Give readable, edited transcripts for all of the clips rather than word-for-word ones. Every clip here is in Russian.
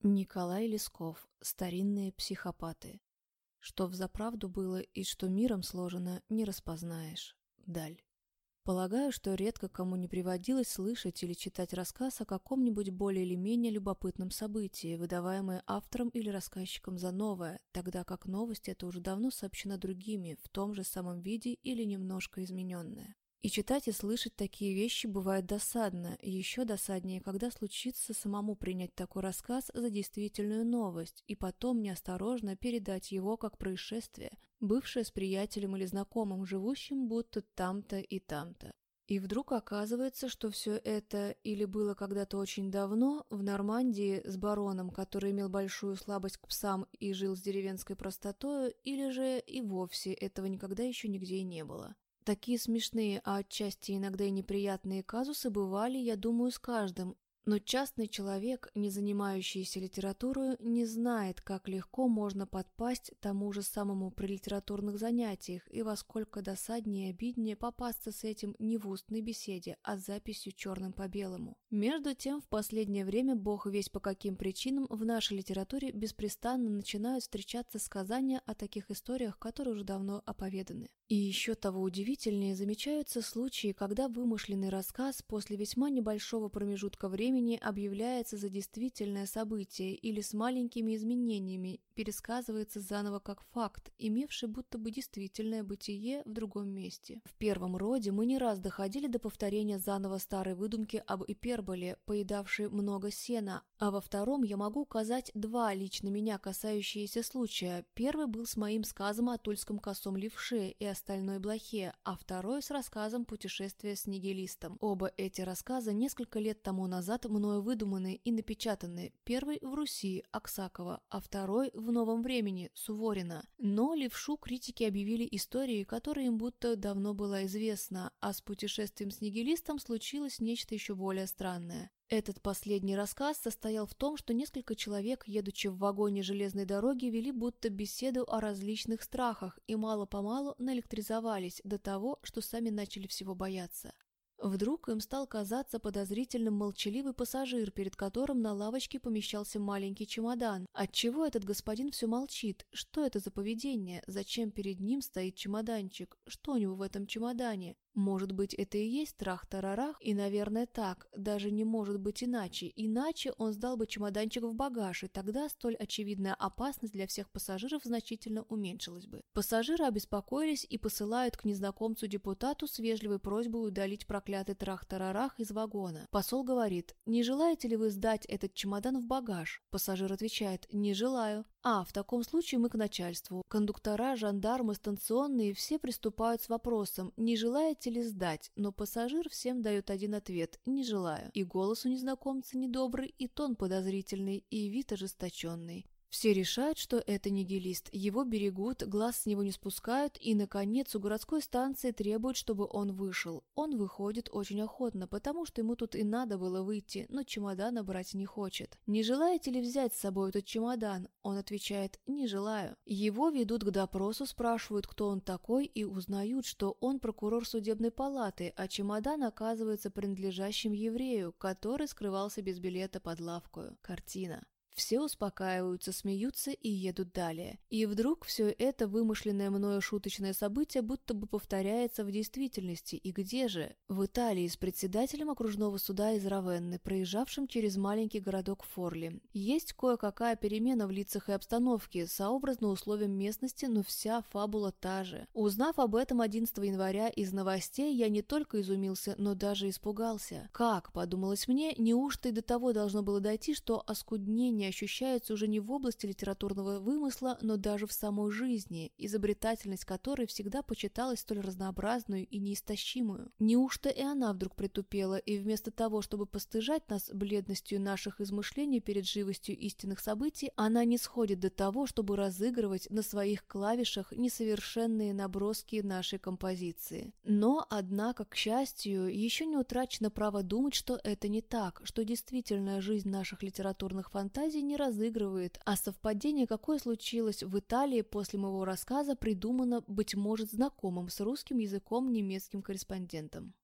Николай Лесков. Старинные психопаты. Что взаправду было и что миром сложено, не распознаешь. Даль. Полагаю, что редко кому не приводилось слышать или читать рассказ о каком-нибудь более или менее любопытном событии, выдаваемое автором или рассказчиком за новое, тогда как новость эта уже давно сообщена другими, в том же самом виде или немножко измененная. И читать и слышать такие вещи бывает досадно, и еще досаднее, когда случится самому принять такой рассказ за действительную новость, и потом неосторожно передать его как происшествие, бывшее с приятелем или знакомым, живущим будто там-то и там-то. И вдруг оказывается, что все это или было когда-то очень давно, в Нормандии с бароном, который имел большую слабость к псам и жил с деревенской простотою, или же и вовсе этого никогда еще нигде и не было. Такие смешные, а отчасти иногда и неприятные казусы бывали, я думаю, с каждым, но частный человек, не занимающийся литературой, не знает, как легко можно подпасть тому же самому при литературных занятиях и во сколько досаднее и обиднее попасться с этим не в устной беседе, а с записью черным по белому. Между тем, в последнее время, бог весть по каким причинам, в нашей литературе беспрестанно начинают встречаться сказания о таких историях, которые уже давно оповеданы. И еще того удивительнее замечаются случаи, когда вымышленный рассказ после весьма небольшого промежутка времени объявляется за действительное событие или с маленькими изменениями пересказывается заново как факт, имевший будто бы действительное бытие в другом месте. В первом роде мы не раз доходили до повторения заново старой выдумки об иперболе, поедавшей много сена, а во втором я могу указать два лично меня касающиеся случая. Первый был с моим сказом о тульском косом левше и остальной блохе, а второй с рассказом «Путешествие с нигилистом». Оба эти рассказа несколько лет тому назад мною выдуманы и напечатаны. Первый в Руси, Аксакова, а второй в Новом времени, Суворина. Но левшу критики объявили историей, которая им будто давно была известна, а с «Путешествием с нигилистом» случилось нечто еще более странное. Этот последний рассказ состоял в том, что несколько человек, едучи в вагоне железной дороги, вели будто беседу о различных страхах и мало-помалу наэлектризовались до того, что сами начали всего бояться. Вдруг им стал казаться подозрительным молчаливый пассажир, перед которым на лавочке помещался маленький чемодан. Отчего этот господин все молчит? Что это за поведение? Зачем перед ним стоит чемоданчик? Что у него в этом чемодане? Может быть, это и есть трах-тарарах? И, наверное, так. Даже не может быть иначе. Иначе он сдал бы чемоданчик в багаж, и тогда столь очевидная опасность для всех пассажиров значительно уменьшилась бы. Пассажиры обеспокоились и посылают к незнакомцу-депутату с вежливой просьбой удалить проклятый трах-тарарах из вагона. Посол говорит: «Не желаете ли вы сдать этот чемодан в багаж?» Пассажир отвечает: «Не желаю». В таком случае мы к начальству. Кондуктора, жандармы, станционные все приступают с вопросом: «Не желаете ли сдать?» Но пассажир всем дает один ответ: «Не желаю». И голос у незнакомца недобрый, и тон подозрительный, и вид ожесточенный. Все решают, что это нигилист, его берегут, глаз с него не спускают, и, наконец, у городской станции требуют, чтобы он вышел. Он выходит очень охотно, потому что ему тут и надо было выйти, но чемодана брать не хочет. «Не желаете ли взять с собой этот чемодан?» Он отвечает: «Не желаю». Его ведут к допросу, спрашивают, кто он такой, и узнают, что он прокурор судебной палаты, а чемодан оказывается принадлежащим еврею, который скрывался без билета под лавкою. Картина. Все успокаиваются, смеются и едут далее. И вдруг все это вымышленное мною шуточное событие будто бы повторяется в действительности. И где же? В Италии с председателем окружного суда из Равенны, проезжавшим через маленький городок Форли. Есть кое-какая перемена в лицах и обстановке, сообразно условиям местности, но вся фабула та же. Узнав об этом 11 января из новостей, я не только изумился, но даже испугался. Как, подумалось мне, неужто и до того должно было дойти, что оскуднение ощущаются уже не в области литературного вымысла, но даже в самой жизни, изобретательность которой всегда почиталась столь разнообразную и неистощимую. Неужто и она вдруг притупела, и вместо того, чтобы постыжать нас бледностью наших измышлений перед живостью истинных событий, она не сходит до того, чтобы разыгрывать на своих клавишах несовершенные наброски нашей композиции. Но, однако, к счастью, еще не утрачено право думать, что это не так, что действительная жизнь наших литературных фантазий не разыгрывает, а совпадение, какое случилось в Италии после моего рассказа, придумано, быть может, знакомым с русским языком немецким корреспондентом.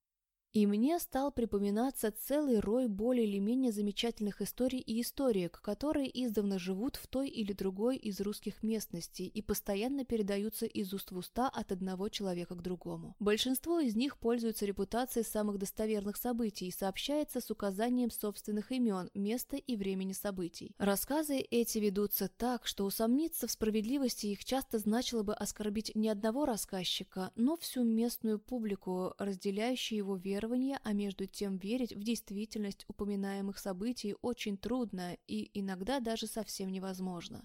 И мне стал припоминаться целый рой более или менее замечательных историй и историек, которые издавна живут в той или другой из русских местностей и постоянно передаются из уст в уста от одного человека к другому. Большинство из них пользуются репутацией самых достоверных событий и сообщается с указанием собственных имен, места и времени событий. Рассказы эти ведутся так, что усомниться в справедливости их часто значило бы оскорбить не одного рассказчика, но всю местную публику, разделяющую его веру, а между тем верить в действительность упоминаемых событий очень трудно и иногда даже совсем невозможно.